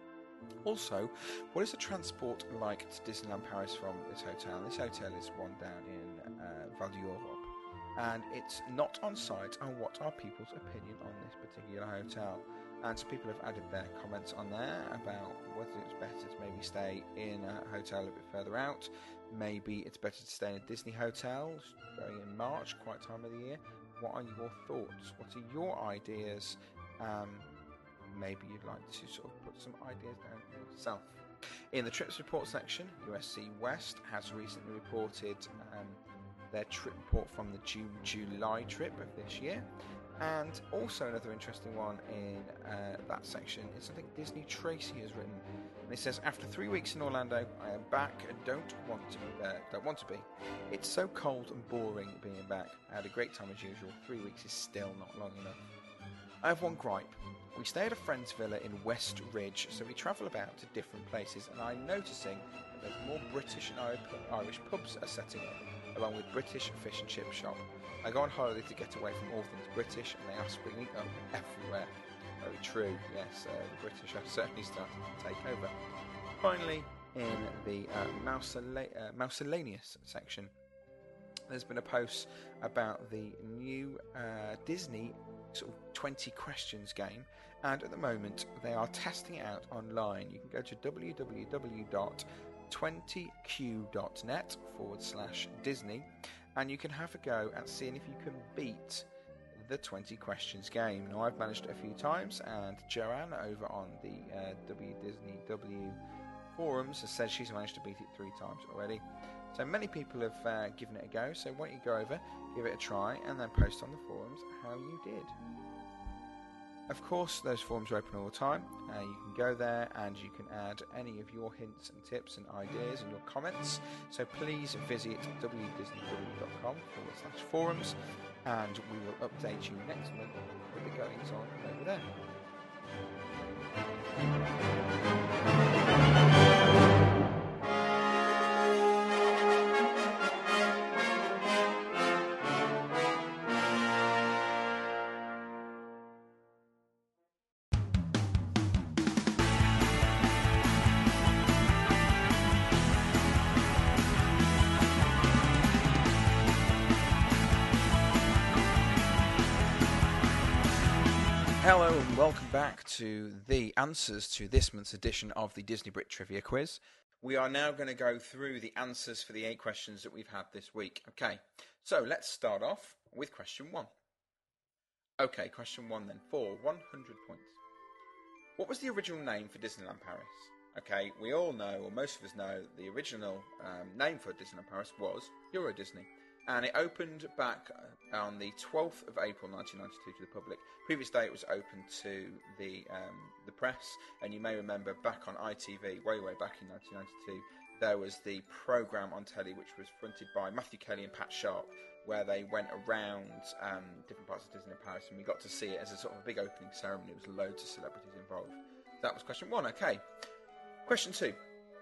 [SPEAKER 2] Also, what is the transport like to Disneyland Paris from this hotel? This hotel is one down in uh, Val d'Europe, and it's not on site. And what are people's opinion on this particular hotel? And so people have added their comments on there about whether it's better to maybe stay in a hotel a bit further out. Maybe it's better to stay in a Disney hotel going in March, quite time of the year. What are your thoughts? What are your ideas? Um, maybe you'd like to sort of put some ideas down yourself. In the trips report section, U S C West has recently reported um, their trip report from the June-July trip of this year. And also another interesting one in uh, that section is something Disney Tracy has written. And it says, after three weeks in Orlando, I am back and don't want to be there. Don't want to be. It's so cold and boring being back. I had a great time as usual. Three weeks is still not long enough. I have one gripe. We stay at a friend's villa in West Ridge, so we travel about to different places, and I'm noticing that there's more British and Irish pubs are setting up, along with British fish and chip shop. I go on holiday to get away from all things British, and they are springing up everywhere. Very true, yes, uh, the British are certainly starting to take over. Finally, in the uh, Mousela- uh, Mouselaneous section, there's been a post about the new uh, Disney sort of twenty questions game, and at the moment they are testing it out online. You can go to w w w dot twenty q dot net forward slash Disney, and you can have a go at seeing if you can beat the twenty questions game. Now, I've managed it a few times, and Joanne over on the uh, W Disney W forums has said she's managed to beat it three times already. So many people have uh, given it a go, so why don't you go over, give it a try, and then post on the forums how you did. Of course, those forums are open all the time. Uh, you can go there and you can add any of your hints and tips and ideas and your comments. So please visit w disney w dot com forward slash forums, and we will update you next month with the goings on over there. Hello and welcome back to the answers to this month's edition of the Disney Brit Trivia Quiz. We are now going to go through the answers for the eight questions that we've had this week. Okay, so let's start off with question one. Okay, question one then, for one hundred points. What was the original name for Disneyland Paris? Okay, we all know, or most of us know, the original um, name for Disneyland Paris was Euro Disney. And it opened back on the twelfth of April nineteen ninety-two to the public. Previous day it was open to the um, the press, and you may remember back on I T V, way way back in nineteen ninety-two, there was the programme on telly which was fronted by Matthew Kelly and Pat Sharp, where they went around um, different parts of Disneyland Paris, and we got to see it as a sort of a big opening ceremony. There was loads of celebrities involved. That was question one. Okay, question two.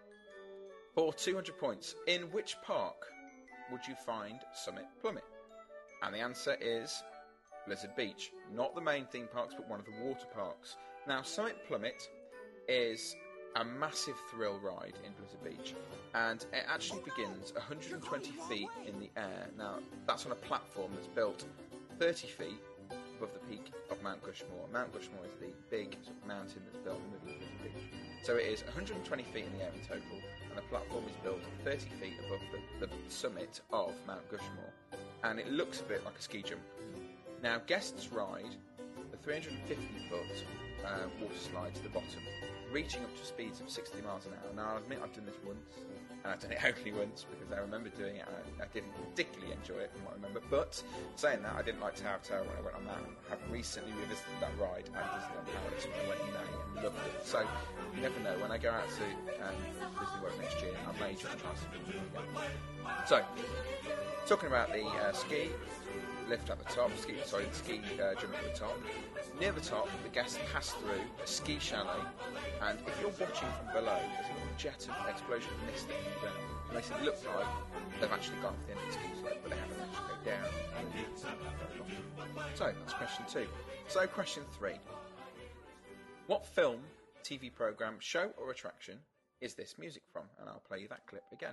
[SPEAKER 2] For two hundred points, in which park would you find Summit Plummet? And the answer is Blizzard Beach. Not the main theme parks, but one of the water parks. Now, Summit Plummet is a massive thrill ride in Blizzard Beach, and it actually begins one hundred twenty feet in the air. Now, that's on a platform that's built thirty feet above the peak of Mount Gushmore. Mount Gushmore is the big sort of mountain that's built in the middle of Blizzard Beach. So it is one hundred twenty feet in the air in total, and the platform is built thirty feet above the, the summit of Mount Gushmore, and it looks a bit like a ski jump. Now, guests ride the three hundred fifty foot uh, water slide to the bottom, reaching up to speeds of sixty miles an hour. Now, I admit I've done this once, and I've done it only once because I remember doing it and I, I didn't particularly enjoy it from what I remember. But saying that, I didn't like Tower of Terror when I went on that, and have recently revisited that ride at Disneyland Paris when I went in May and loved it. So, you never know, when I go out to um, Disney World next year, I may just try something new again. So, talking about the uh, ski lift at the top, ski, sorry, the ski uh, jump at the top. Near the top, the guests pass through a ski chalet, and if you're watching from below, there's a little jet of explosion of mist that comes down. It makes it look like they've actually gone off the end of the ski slope, but they haven't actually go down. So, that's question two. So, question three. What film, T V programme, show or attraction is this music from? And I'll play you that clip again.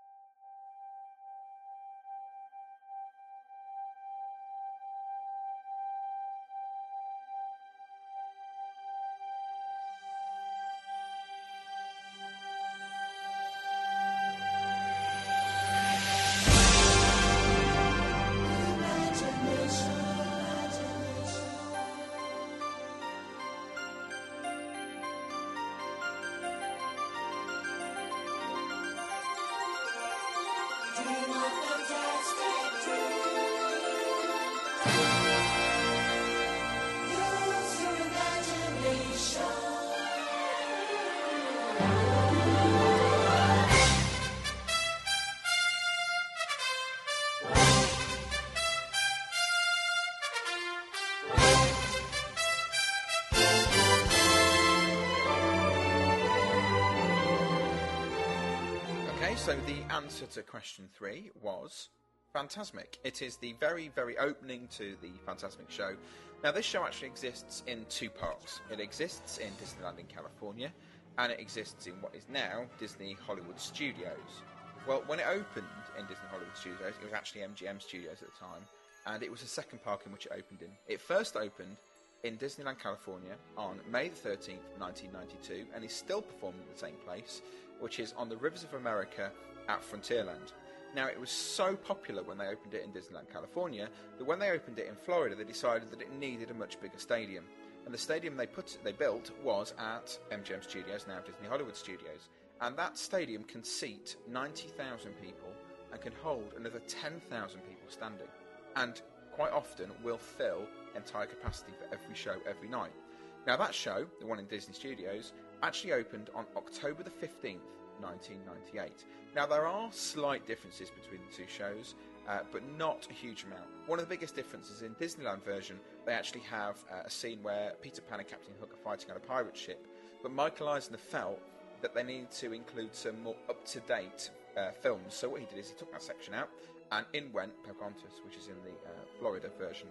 [SPEAKER 2] So the answer to question three was Fantasmic. It is the very, very opening to the Fantasmic show. Now, this show actually exists in two parts. It exists in Disneyland in California, and it exists in what is now Disney Hollywood Studios. Well, when it opened in Disney Hollywood Studios, it was actually M G M Studios at the time, and it was the second park in which it opened in. It first opened in Disneyland California on May the thirteenth, nineteen ninety-two, and is still performing at the same place, which is on the Rivers of America at Frontierland. Now, it was so popular when they opened it in Disneyland California that when they opened it in Florida, they decided that it needed a much bigger stadium. And the stadium they put they built was at M G M Studios, now Disney Hollywood Studios. And that stadium can seat ninety thousand people and can hold another ten thousand people standing. And quite often will fill entire capacity for every show every night. Now, that show, the one in Disney Studios, actually opened on October the fifteenth, nineteen ninety-eight. Now, there are slight differences between the two shows, uh, but not a huge amount. One of the biggest differences in Disneyland version, they actually have uh, a scene where Peter Pan and Captain Hook are fighting on a pirate ship, but Michael Eisner felt that they needed to include some more up-to-date uh, films. So what he did is he took that section out, and in went Pocahontas, which is in the uh, Florida version.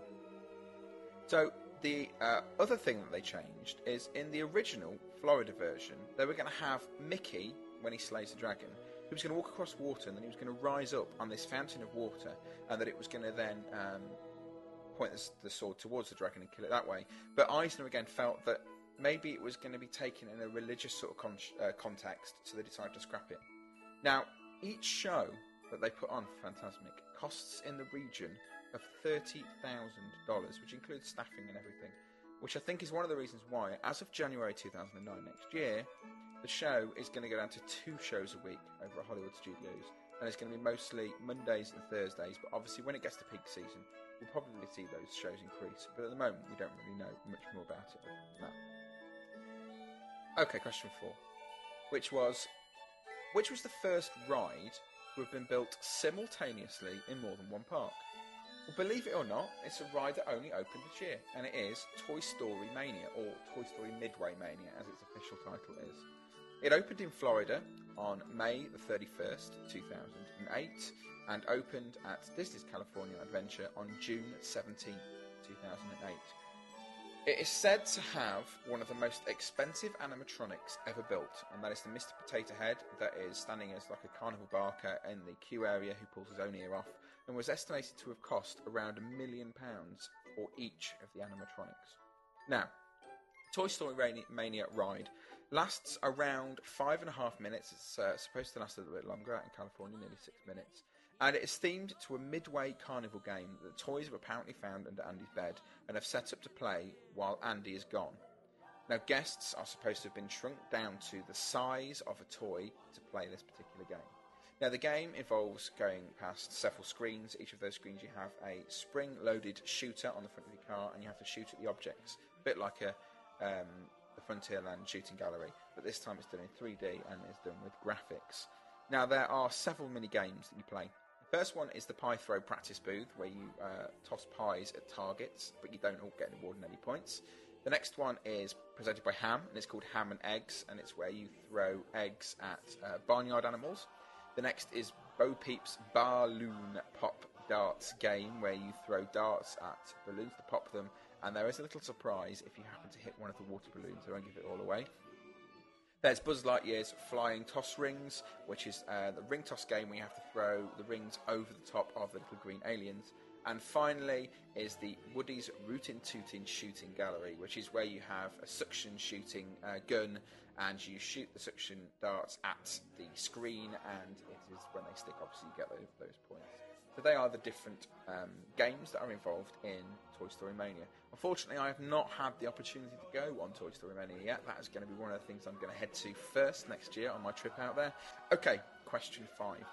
[SPEAKER 2] So the uh, other thing that they changed is in the original Florida version, they were going to have Mickey, when he slays the dragon, he was going to walk across water, and then he was going to rise up on this fountain of water, and that it was going to then um, point the, the sword towards the dragon and kill it that way. But Eisner again felt that maybe it was going to be taken in a religious sort of con- uh, context, so they decided to scrap it. Now, each show that they put on for Fantasmic costs in the region of thirty thousand dollars, which includes staffing and everything, which I think is one of the reasons why, as of January two thousand nine next year, the show is going to go down to two shows a week over at Hollywood Studios, and it's going to be mostly Mondays and Thursdays, but obviously when it gets to peak season, we'll probably see those shows increase, but at the moment we don't really know much more about it than that. Okay, question four, which was, which was the first ride to have been built simultaneously in more than one park? Well, believe it or not, it's a ride that only opened this year, and it is Toy Story Mania, or Toy Story Midway Mania, as its official title is. It opened in Florida on May the thirty-first, two thousand eight, and opened at Disney's California Adventure on June seventeenth, two thousand eight. It is said to have one of the most expensive animatronics ever built, and that is the Mister Potato Head that is standing as like a carnival barker in the queue area who pulls his own ear off, and was estimated to have cost around a million pounds for each of the animatronics. Now, Toy Story Mania ride lasts around five and a half minutes. It's uh, supposed to last a little bit longer out in California, nearly six minutes. And it is themed to a Midway carnival game that toys have apparently found under Andy's bed and have set up to play while Andy is gone. Now, guests are supposed to have been shrunk down to the size of a toy to play this particular game. Now, the game involves going past several screens. Each of those screens you have a spring-loaded shooter on the front of your car, and you have to shoot at the objects, a bit like a um, the Frontierland shooting gallery, but this time it's done in three D and is done with graphics. Now, there are several mini-games that you play. The first one is the pie throw practice booth, where you uh, toss pies at targets, but you don't all get awarded any points. The next one is presented by Ham, and it's called Ham and Eggs, and it's where you throw eggs at uh, barnyard animals. The next is Bo Peep's Balloon Pop Darts game, where you throw darts at balloons to pop them, and there is a little surprise if you happen to hit one of the water balloons. I won't give it all away. There's Buzz Lightyear's Flying Toss Rings, which is uh, the ring toss game where you have to throw the rings over the top of the little green aliens. And finally is the Woody's Rootin' Tootin' Shooting Gallery, which is where you have a suction shooting uh, gun, and you shoot the suction darts at the screen, and it is when they stick, obviously, you get those, those points. So they are the different um, games that are involved in Toy Story Mania. Unfortunately, I have not had the opportunity to go on Toy Story Mania yet. That is going to be one of the things I'm going to head to first next year on my trip out there. Okay, question five.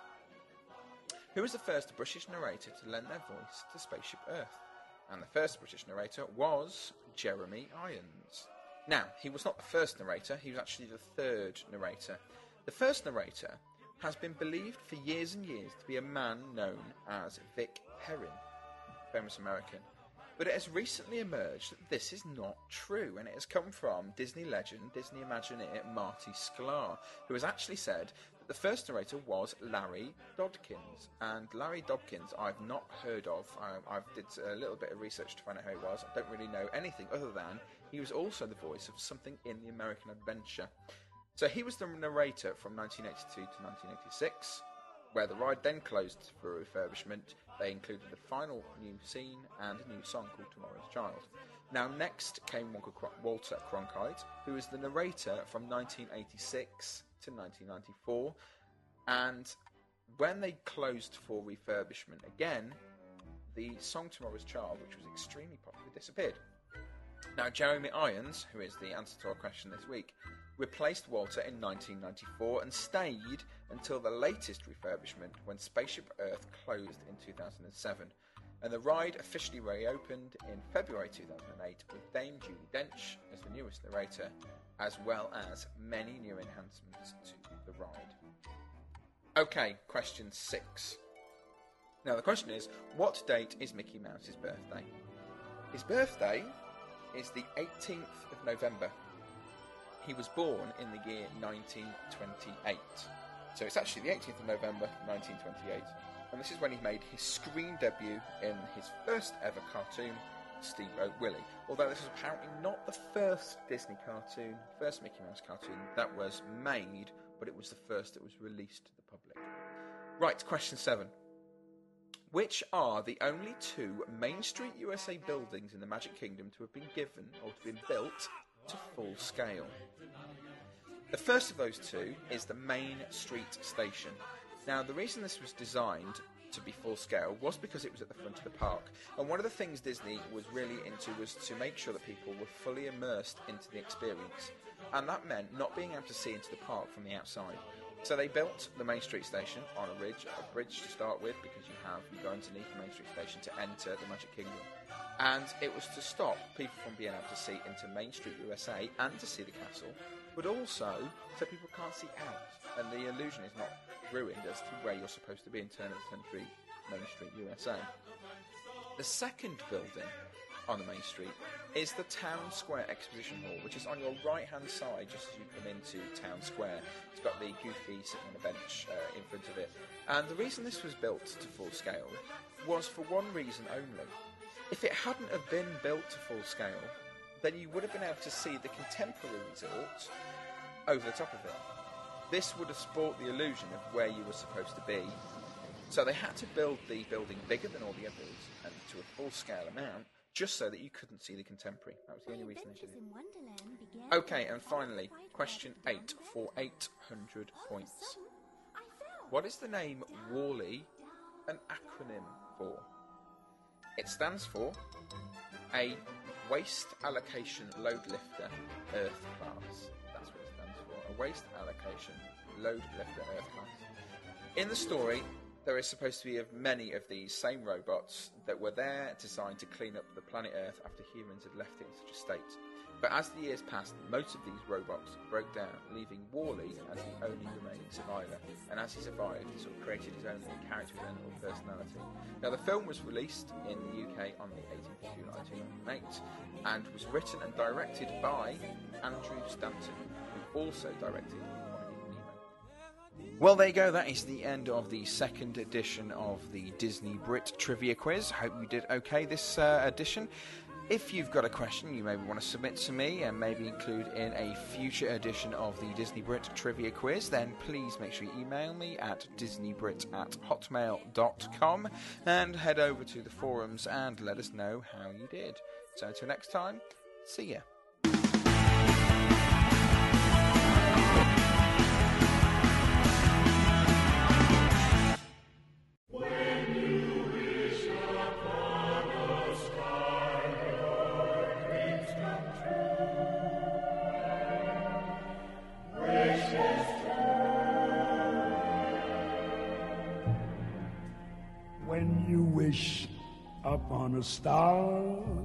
[SPEAKER 2] Who was the first British narrator to lend their voice to Spaceship Earth? And the first British narrator was Jeremy Irons. Now, he was not the first narrator, he was actually the third narrator. The first narrator has been believed for years and years to be a man known as Vic Perrin, famous American. But it has recently emerged that this is not true, and it has come from Disney legend, Disney Imagineer Marty Sklar, who has actually said that the first narrator was Larry Dodkins. And Larry Dodkins I've not heard of. I I've did a little bit of research to find out who he was. I don't really know anything other than he was also the voice of Something in the American Adventure. So he was the narrator from nineteen eighty-two to nineteen eighty-six, where the ride then closed for refurbishment. They included the final new scene and a new song called Tomorrow's Child. Now next came Walter Cronkite, who was the narrator from nineteen eighty-six to nineteen ninety-four, and when they closed for refurbishment again, the song Tomorrow's Child, which was extremely popular, disappeared. Now Jeremy Irons, who is the answer to our question this week, replaced Walter in nineteen ninety-four and stayed until the latest refurbishment when Spaceship Earth closed in two thousand seven. And the ride officially reopened in February two thousand eight with Dame Judi Dench as the newest narrator, as well as many new enhancements to the ride. Okay, question six. Now the question is, what date is Mickey Mouse's birthday? His birthday is the eighteenth of November. He was born in the year nineteen twenty-eight. So it's actually the eighteenth of November, nineteen twenty-eight. And this is when he made his screen debut in his first ever cartoon, Steamboat Willie. Although this is apparently not the first Disney cartoon, first Mickey Mouse cartoon that was made, but it was the first that was released to the public. Right, question seven. which are the only two Main Street U S A buildings in the Magic Kingdom to have been given or to have been built to full scale. The first of those two is the Main Street Station. Now, the reason this was designed to be full scale was because it was at the front of the park, and one of the things Disney was really into was to make sure that people were fully immersed into the experience, and that meant not being able to see into the park from the outside. So they built the Main Street Station on a ridge, a bridge to start with, because you have you go underneath the Main Street Station to enter the Magic Kingdom. And it was to stop people from being able to see into Main Street U S A and to see the castle, but also so people can't see out, and the illusion is not ruined as to where you're supposed to be in turn of the century Main Street U S A. The second building on the main street is the Town Square Exposition Hall, which is on your right-hand side just as you come into Town Square. It's got the Goofy sitting on a bench uh, in front of it. And the reason this was built to full scale was for one reason only. If it hadn't have been built to full scale, then you would have been able to see the contemporary resort over the top of it. This would have spoilt the illusion of where you were supposed to be. So they had to build the building bigger than all the others and to a full-scale amount, just so that you couldn't see the contemporary. That was the only reason they did it. Okay, and finally, question eight for eight hundred points. What is the name WALL-E an acronym for? It stands for A. Waste Allocation Load Lifter Earth Class. That's what it stands for. A Waste Allocation Load Lifter Earth Class. In the story, there is supposed to be of many of these same robots that were there designed to clean up the planet Earth after humans had left it in such a state. But as the years passed, most of these robots broke down, leaving WALL-E as the only remaining survivor. And as he survived, he sort of created his own little character, his own little personality. Now, the film was released in the U K on the eighteenth of July two thousand eight and was written and directed by Andrew Stanton, who also directed Well, there you go. That is the end of the second edition of the Disney Brit Trivia Quiz. Hope you did okay this uh, edition. If you've got a question you maybe want to submit to me and maybe include in a future edition of the Disney Brit Trivia Quiz, then please make sure you email me at disneybrit at hotmail dot com and head over to the forums and let us know how you did. So until next time, see ya.
[SPEAKER 5] When you wish upon a star,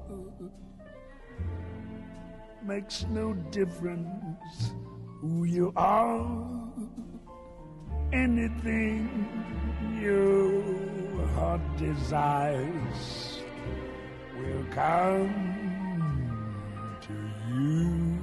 [SPEAKER 5] makes no difference who you are. Anything your heart desires will come to you.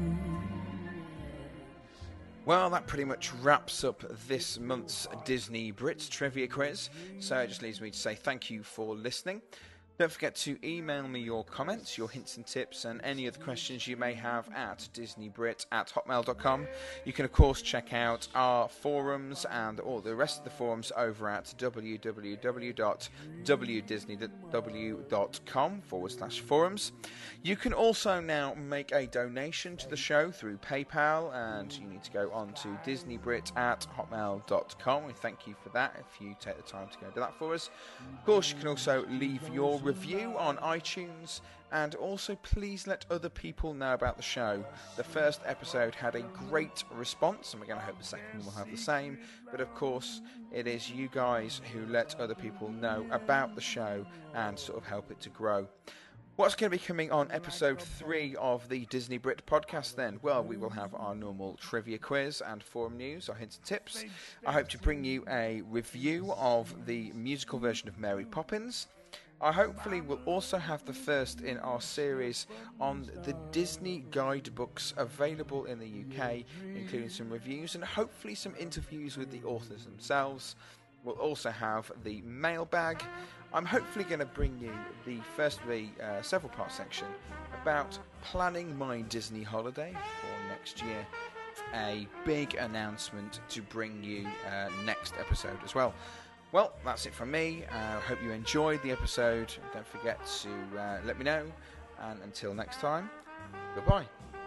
[SPEAKER 2] Well, that pretty much wraps up this month's Disney Brits Trivia Quiz, so it just leaves me to say thank you for listening. Don't forget to email me your comments, your hints and tips, and any other questions you may have at disneybrit at hotmail dot com. You can, of course, check out our forums and all the rest of the forums over at w w w dot w disney w dot com forward slash forums. You can also now make a donation to the show through PayPal, and you need to go on to disneybrit at hotmail dot com. We thank you for that if you take the time to go do that for us. Of course, you can also leave your review on iTunes, and also please let other people know about the show. The first episode had a great response, and we're going to hope the second one will have the same, but of course it is you guys who let other people know about the show and sort of help it to grow. What's going to be coming on episode three of the Disney Brit podcast then? Well, we will have our normal trivia quiz and forum news, our hints and tips. I hope to bring you a review of the musical version of Mary Poppins. I hopefully will also have the first in our series on the Disney guidebooks available in the U K, including some reviews and hopefully some interviews with the authors themselves. We'll also have the mailbag. I'm hopefully going to bring you the first of the uh, several part section about planning my Disney holiday for next year. A big announcement to bring you uh, next episode as well. Well, that's it from me. I uh, hope you enjoyed the episode. Don't forget to uh, let me know. And until next time, goodbye.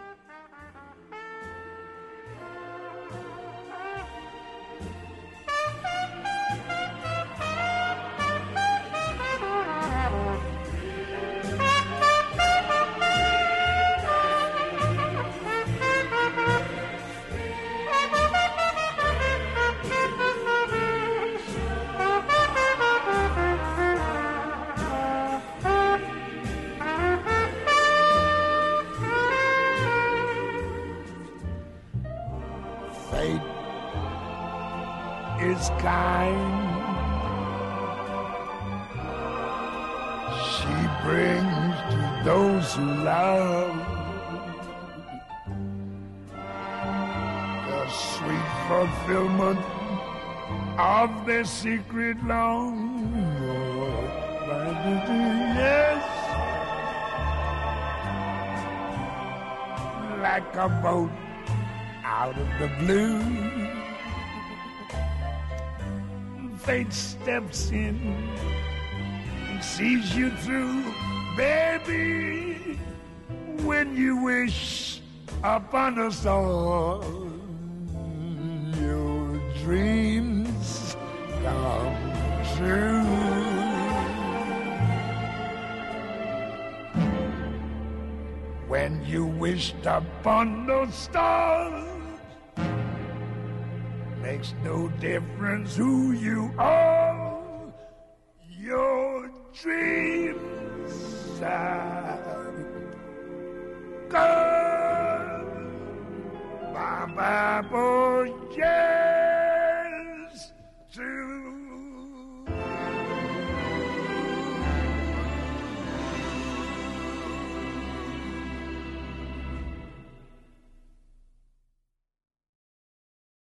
[SPEAKER 5] Fate is kind. She brings to those who love the sweet fulfillment of their secret long. Yes, like a boat out of the blue, fate steps in and sees you through, baby, when you wish upon a star, your dreams come true. When you wished upon those stars, makes no difference who you are, your dreams are gone. Bye bye, boy, yeah.